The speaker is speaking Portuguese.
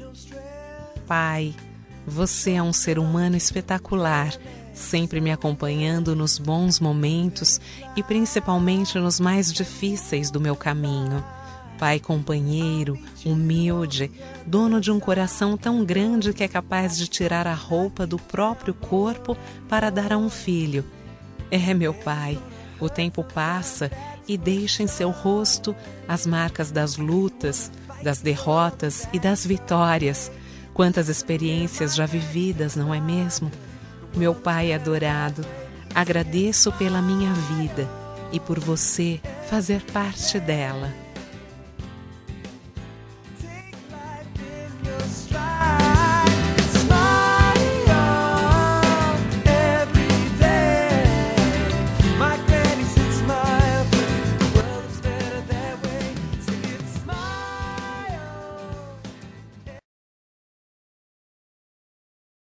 Pai, você é um ser humano espetacular, sempre me acompanhando nos bons momentos e principalmente nos mais difíceis do meu caminho. Pai companheiro, humilde, dono de um coração tão grande que é capaz de tirar a roupa do próprio corpo para dar a um filho. Meu Pai, o tempo passa e deixa em seu rosto as marcas das lutas, das derrotas e das vitórias. Quantas experiências já vividas, não é mesmo? Meu Pai adorado, agradeço pela minha vida e por você fazer parte dela. Take life in your stride.